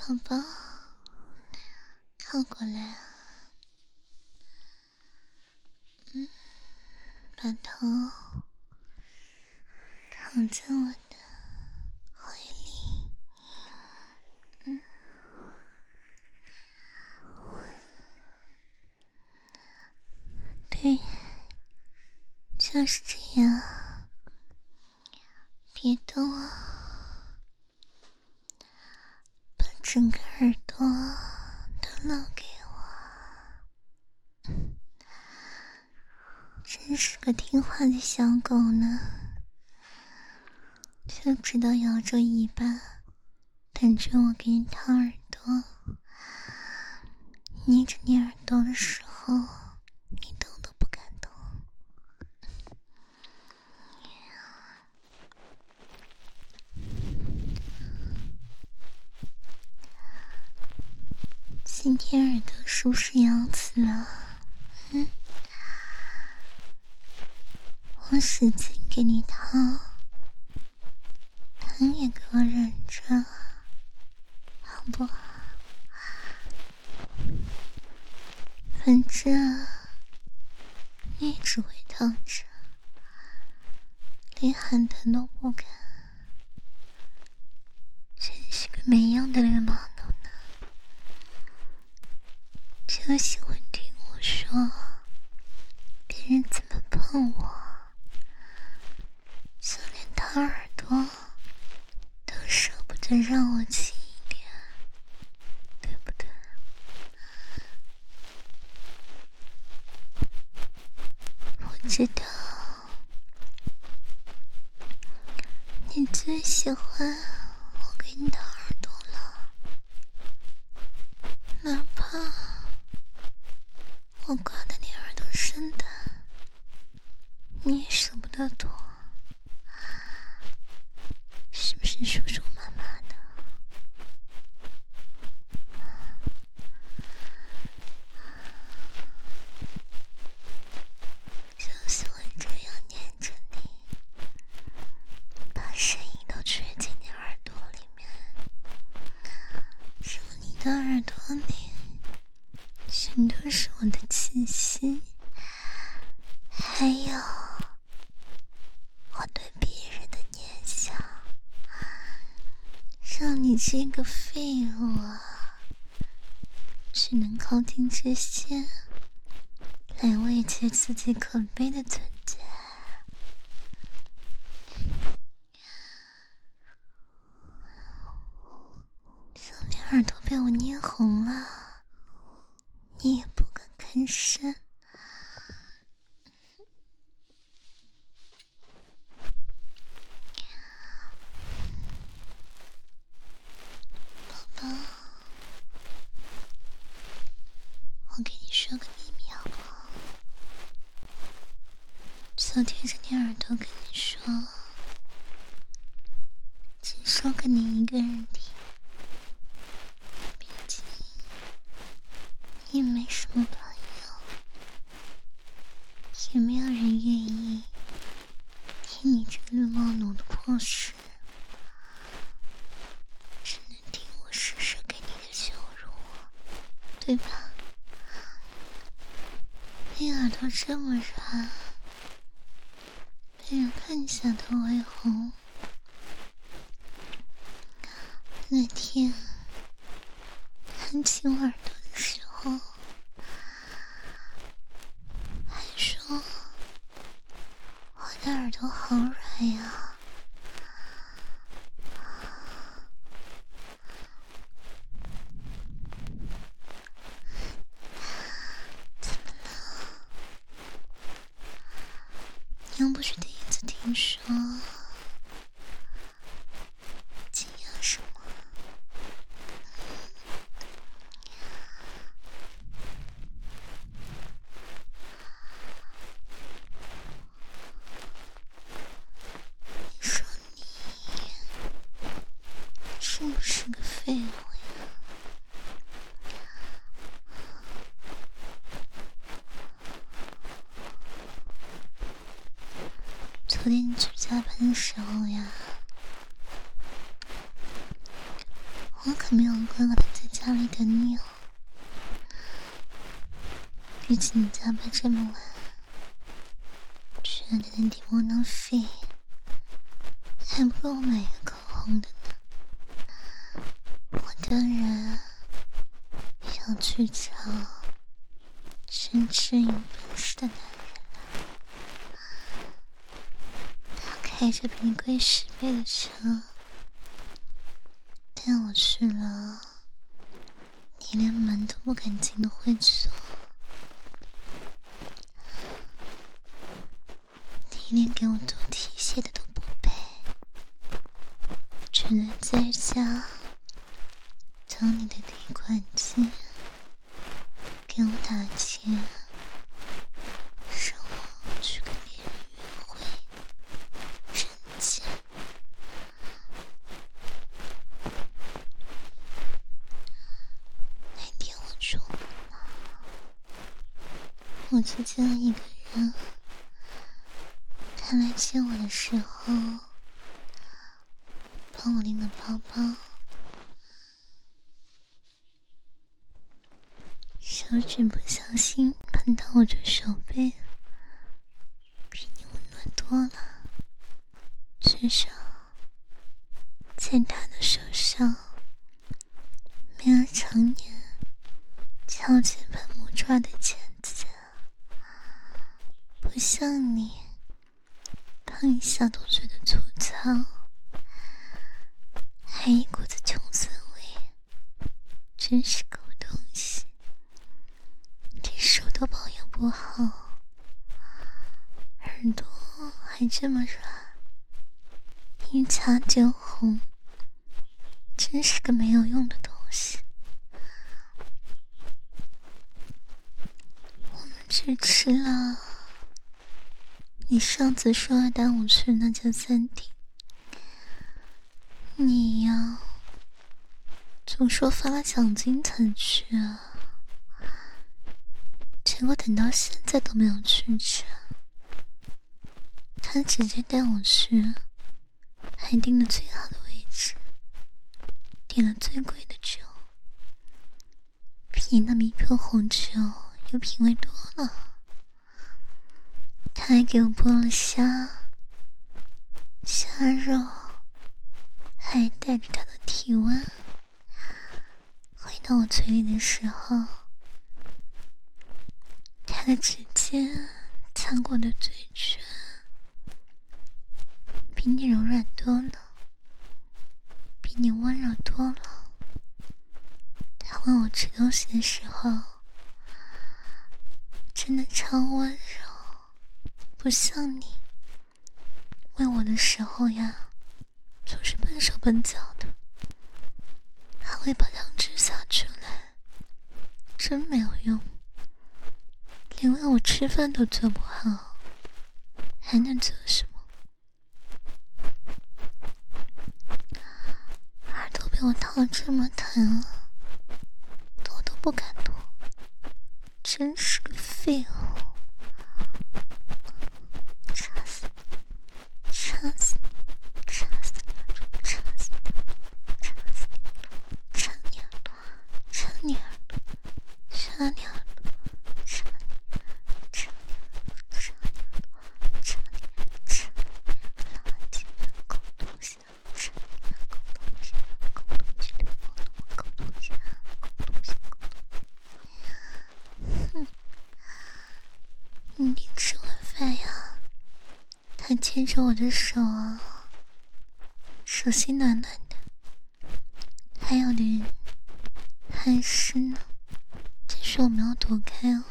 宝宝，靠过来啊！把头躺在我的怀里。对，就是这样。别动啊！把整个耳朵都露给我。真是个听话的小狗呢，就知道摇着尾巴等着我给你掏耳朵。捏着你耳朵的时候，你动都不敢动。今天耳朵是不是痒死了？我使劲给你掏，疼也给我忍着，好不好？反正你只会躺着，连喊疼都不敢，真是个没用的绿毛奴呢。就喜欢听我说别人怎么碰我，就连掏耳朵都舍不得让我轻一点，对不对？我知道你最喜欢我给你掏耳朵了，哪怕我刮的你耳朵深的，你也舍不得躲，是不是叔叔妈妈的？就喜欢这样黏着你，把声音都吹进你耳朵里面，让你的耳朵里全都是我的气息，还有我对别人的念想，让你这个废物啊，只能靠近这些来慰藉自己可悲的存在。小脸耳朵被我捏红了，你也不敢吭声。宝宝，我给你说个秘密好不好？就贴着你耳朵跟你说，只说给你一个人听，毕竟你也没什么朋友，也没有人愿意听你这绿帽奴的破事，只能听我时时给你的羞辱，对吧？你耳朵这么软，被人看下都会红。那天看亲我耳朵的时候，还说我的耳朵好软呀。怎么了？你又不是第一次听说，惊讶什么？你说你是不是个废物呀？昨天你去加班的时候呀， 我可没有乖乖的在家里等你哦。毕竟你加班这么晚，觉得你的窝囊费还不够我买个口红的呢。我当然要去找真正有本事的男人了。他开着比你贵10倍的车，带我去了你连门都不敢进的会所，你连给我做提鞋的都不配，只能在家当你的提款机，给我打钱，让我去跟别人约会挣钱。那天我去见了一个人，他来见我的时候帮我拎了包包，手指不小心碰到我这手背，比你温暖多了。至少在他的手上没有常年敲键盘磨抓的茧子，不像你碰一下都觉得粗糙，还一股子穷酸味，真是狗东西。这手都保养不好，耳朵还这么软，一擦就红，真是个没有用的东西。我们去吃了你上次说要带我去那家餐厅，你呀总说发了奖金才去啊，结果等到现在都没有去吃。他直接带我去，还订了最好的位置，点了最贵的酒，比那米酒红酒有品味多了。他还给我剥了虾肉，还带着它的体温。回到我嘴里的时候，他的指尖擦过的嘴唇比你柔软多了，比你温柔多了。他喂我吃东西的时候真的超温柔，不像你喂我的时候呀总是笨手笨脚的，还会把汤汁洒出来，真没有用。连喂我吃饭都做不好，还能做什么？耳朵被我烫得这么疼，躲都不敢躲，真是个废物！插死你！插死你！插死你！插死你！插你耳朵！插你耳朵！插你耳朵！插你！插你！插你！插你！插你！垃圾！狗东西！插你！狗东西！狗东西！狗东西！狗东西！哼！你得吃晚饭呀。他牵着我的手啊，手心暖暖的，还有点汗湿呢，但是我没有躲开哦。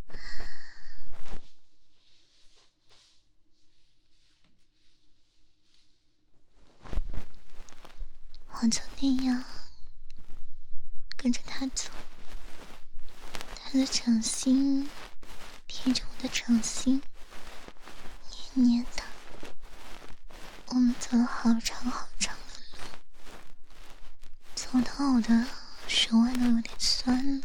我就那样跟着他走，他的掌心贴着我的掌心，黏黏的。我们走了好长好长的路，走到我的手腕都有点酸了。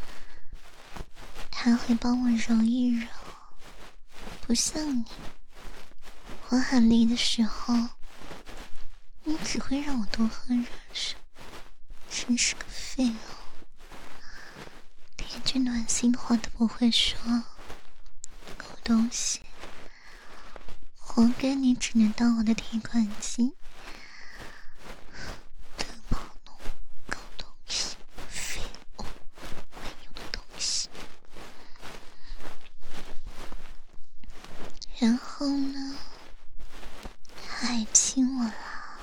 他会帮我揉一揉，不像你，我很累的时候，你只会让我多喝热水， 真是个废物，连句暖心话都不会说，狗东西，活该你只能当我的提款机。德毛奴，狗东西，废物，没用的东西。然后呢，还亲我啦，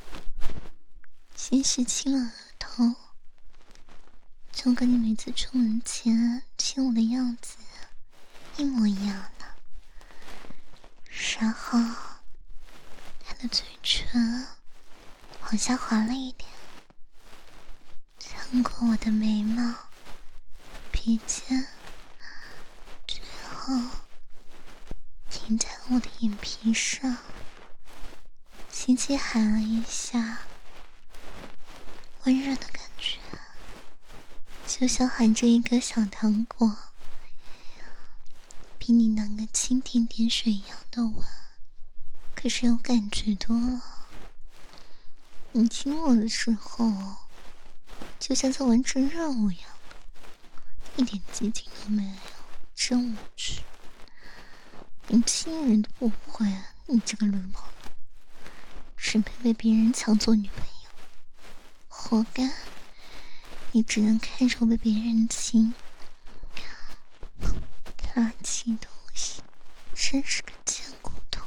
先是亲了额头，就跟你每次出门前亲我的样子一模一样的。然后他的嘴唇往下滑了一点，穿过我的眉毛、鼻尖，最后停在了我的眼皮上，轻轻喊了一下，温热的感觉就像含着一个小糖果，比你那个蜻蜓点水一样的吻可是有感觉多了。你亲我的时候就像在完成任务一样，一点激情都没有，真无趣。你亲人都不会，你这个流氓，只配被别人抢做女朋友，活该！你只能看着我被别人亲，垃圾东西，真是个贱骨头，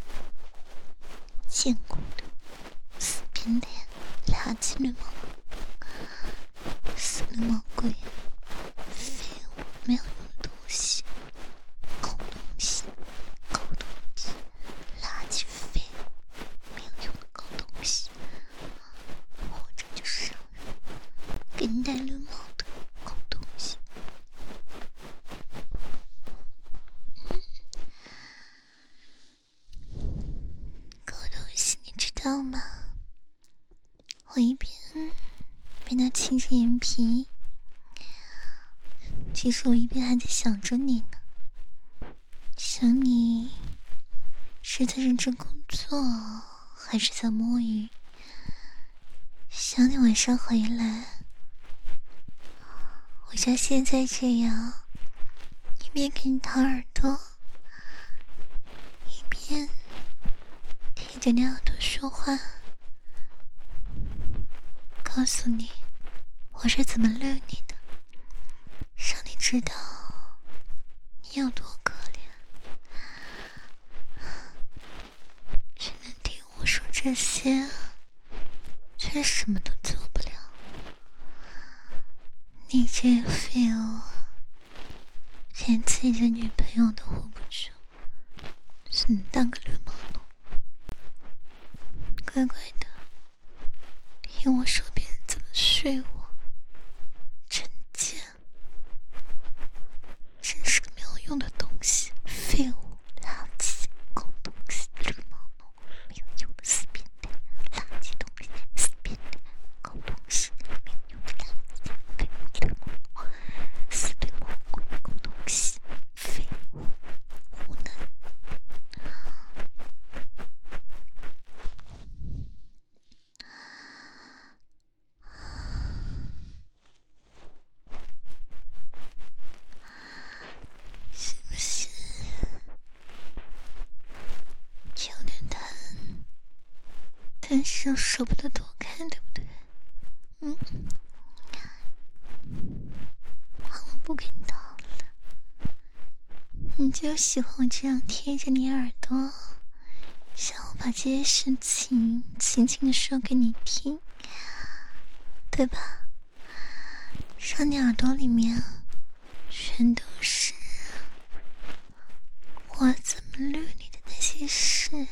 贱骨头，死变态，垃圾流氓，死流氓鬼，废物，没有用的东西，狗东西，狗东西，垃圾废物，没有用的狗东西，活着就是让人给你带流氓的狗东西。狗东西，你知道吗？我一边被他亲着眼皮，其实我一边还在想着你呢，想你是在认真工作还是在摸鱼，想你晚上回来，我像现在这样一边给你掏耳朵，一边贴着你耳朵说话，告诉你我是怎么虐你的，让你知道你有多可怜，只能听我说这些，却什么都做不了。你这个废物，连自己的女朋友都护不住，只能当个流氓奴。乖乖的听我说别人怎么睡我，真贱，真是个没有用的东西，废物，垃圾，狗东西，流氓奴，没有用的死变态，垃圾东西，死变态，狗东西，没有用的垃圾，废物，流氓奴，死流氓鬼，狗东西，废物，无能。是不是有点疼，但是又舍不得多看，对不对？我不给你掏了，你就喜欢我这样贴着你耳朵，想我把这些事情轻轻地说给你听，对吧？让你耳朵里面全都是我怎么虐你的那些事，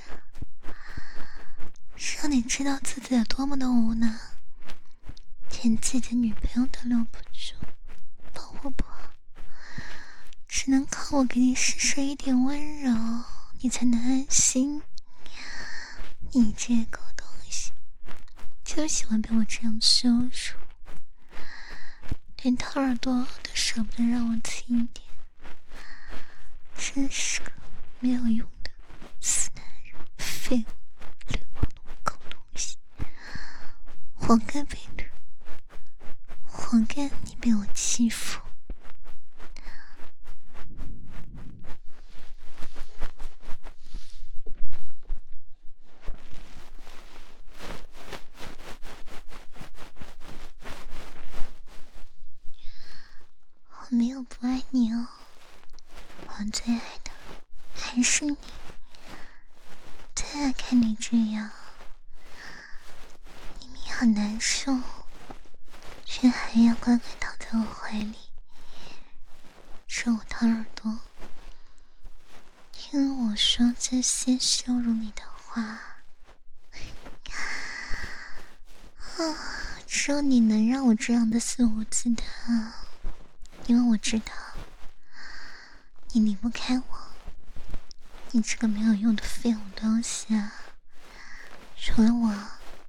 让你知道自己有多么的无能，连自己的女朋友都留不住，保护不好，只能靠我给你施舍一点温柔，你才能安心。你这个狗东西，就喜欢被我这样羞辱，连掏耳朵都舍不得让我亲一点，真是个没有用的死男人，废物，流氓奴，狗东西，活该被虐， 活该你被我欺负。我没有不爱你哦，我最爱的还是你，最爱看你这样，明明很难受，却还要乖乖躺在我怀里，说我掏耳朵，听我说这些羞辱你的话。只有你能让我这样的肆无忌惮，因为我知道你离不开我，你这个没有用的废物东西啊！除了我，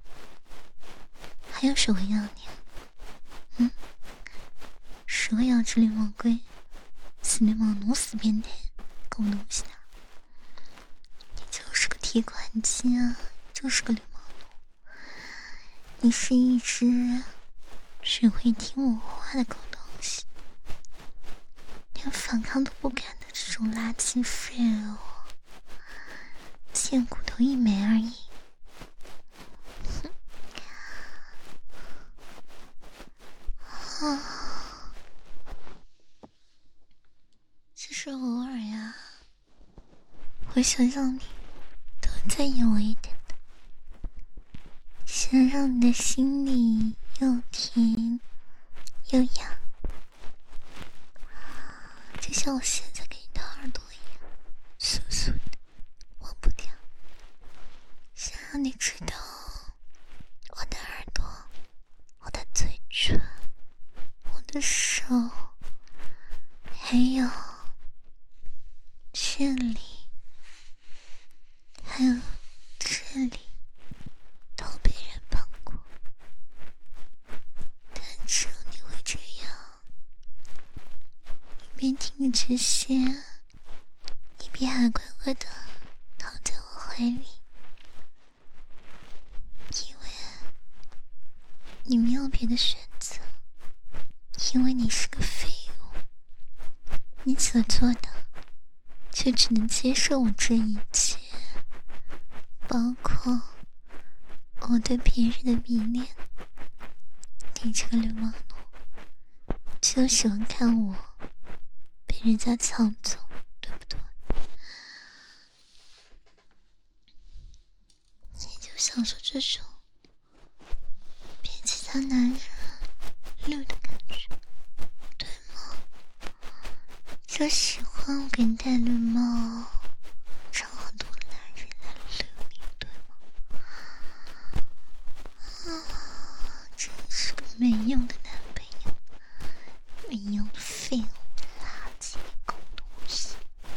还有谁会要你？谁会要这绿魔龟？死流氓奴，死变态，狗东西的！你就是个提款机啊，就是个流氓奴！你是一只只会听我话的狗东西，连反抗都不敢的这种垃圾废物，贱骨头一枚而已。其实偶尔呀，我想让你多再有我一点的，想让你的心里又甜又痒，就像我现在给你掏耳朵一样，酥酥的，忘不掉。想让你知道，我的耳朵，我的嘴唇，我的手，还有这里，还有这里，都被人碰过。但只有你会这样，一边听着这些，一边还乖乖的躺在我怀里，因为你没有别的选择，因为你是个废物，你所做的就只能接受我这一切，包括我对别人的迷恋。你这个流氓奴，就喜欢看我被人家抢走，对不对？你就享受这种被其他男人绿的感觉，对吗？就喜欢我给你戴绿帽，让很多男人来绿你，对吗？真是个没用的男朋友，没用的废物，垃圾狗东西。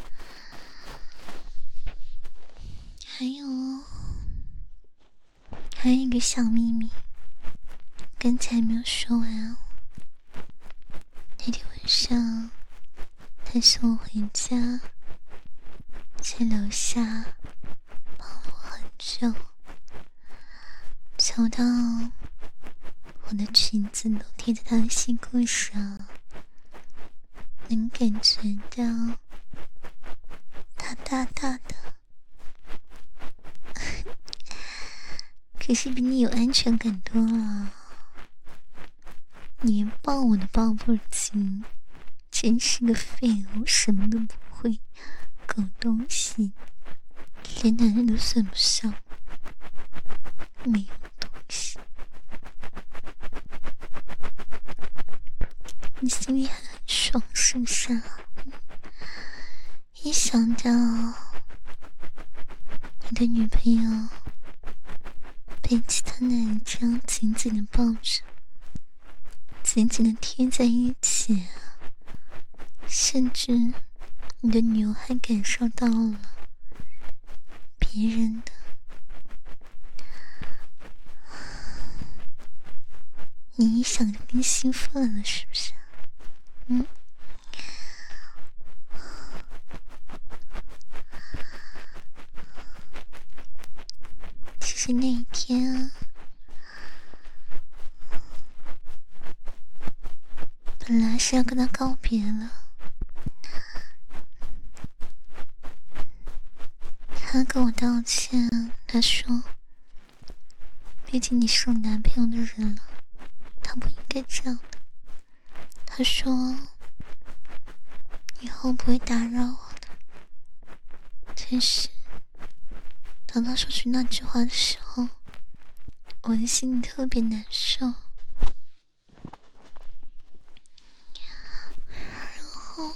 还有一个小秘密，刚才没有说完哦。那天晚上，他送我回家，在楼下抱了我很久，久到我的裙子都贴在他的膝盖上，能感觉到他大大的。可是比你有安全感多了，你连抱我都抱不紧，真是个废物，什么都不会，狗东西，连男人都算不上，没有东西。你心里还很爽是不是啊？一想到你的女朋友被其他男人这样紧紧的抱着，紧紧的贴在一起，甚至你的女友还感受到了别人的，你一想就更兴奋了是不是？其实那一天啊， 本来是要跟他告别了，他跟我道歉，他说毕竟你是我男朋友的人了，他不应该这样的。他说以后不会打扰我的。真是当他说出那句话的时候，我的心里特别难受。然后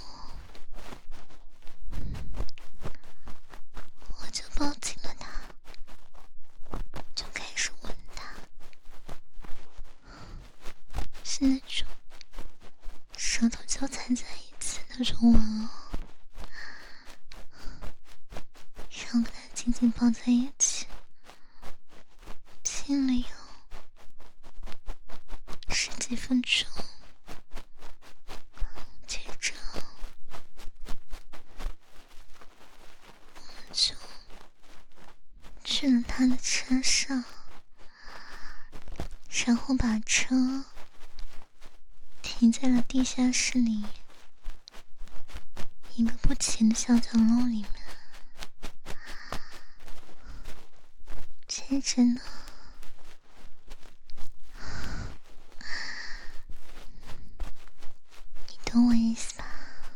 我就抱紧了他，就开始吻他，是那种舌头交缠在一起那种吻哦，然后跟他紧紧抱在一起，亲了有10几分钟，接着我们就去了他的车上，然后把车停在了地下室里一个不起的小角落里面。接着呢，你懂我意思吧？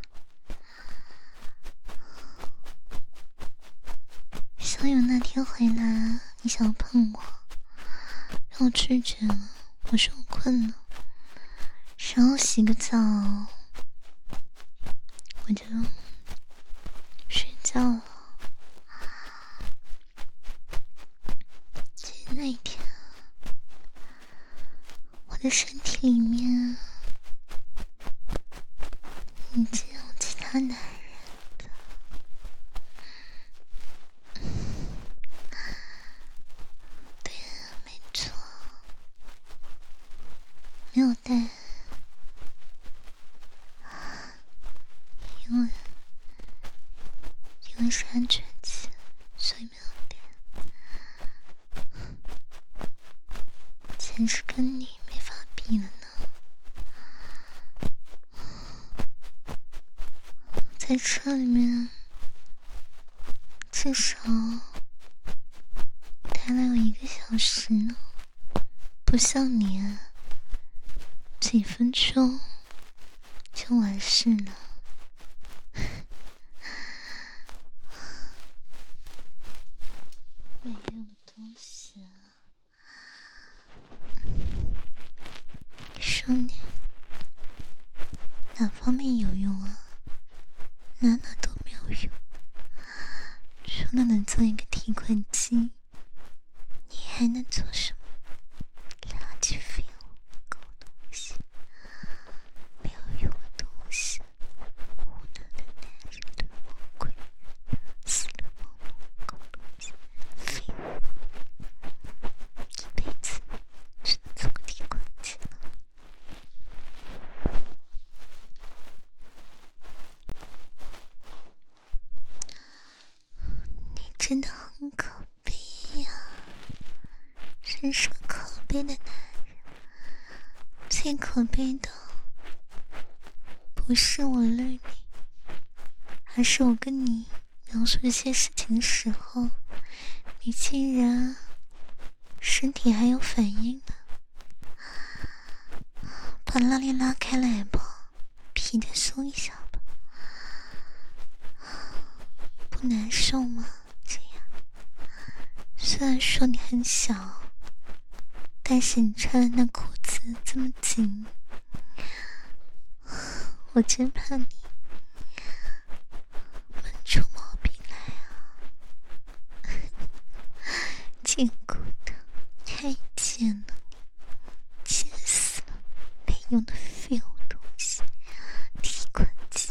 小友那天回来，你想碰我，让我拒绝了，我说我困了，然后洗个澡，我就睡觉了。其实那一天，我的身体里面已经有其他男人的。对，没错，没有带，因为是安全期，所以没有带。简直跟你没法比了呢。在车里面至少待了有1个小时呢，不像你啊，几分钟就完事了。没用的东西啊！说你哪方面有用啊？哪都没有用，除了能做一个提款机，你还能做什么？垃圾废物，狗东西，没有用的东西，无能的男人，冷漠鬼人，死了暴怒，狗东西，废物，一辈子只能做个提款机了。真的很可悲呀，真是个可悲的男人。最可悲的不是我绿你，而是我跟你描述这些事情的时候，你竟然身体还有反应呢。把拉链拉开来吧，皮带松一下吧，不难受吗？这样，虽然说你很小，但是你穿的那裤子这么紧，我真怕你闷出毛病来啊！贱骨头，太贱了你，贱死了，没用的废物东西，提款机。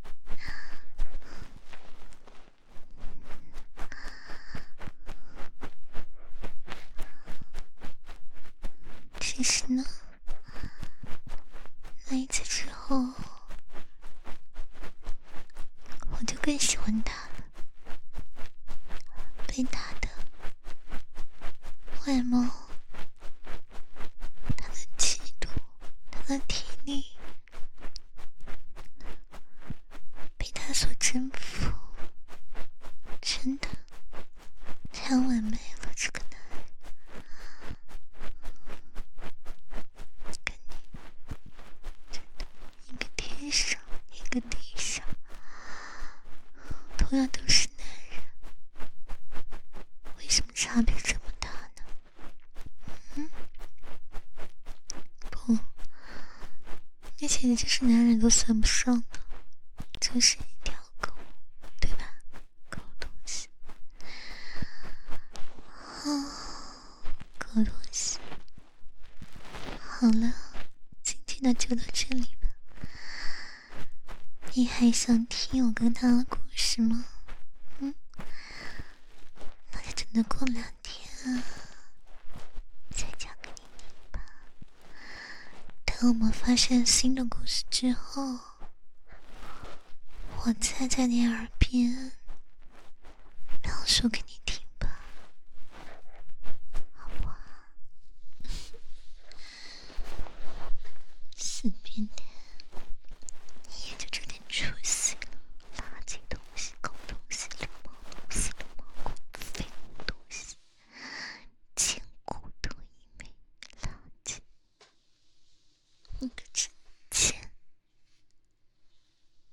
其实呢，那一次之后，我就更喜欢他了。被他的外貌、他的气度、他的体力， 同样都是男人，为什么差别这么大呢？不，你姐姐就是男人都算不上的，就是一条狗，对吧？狗东西，狗东西。好了，今天的就到这里吧。你还想听我跟他的故事吗？那就真的过2天再讲给你听吧。等我们发现新的故事之后，我再在你耳边描述给你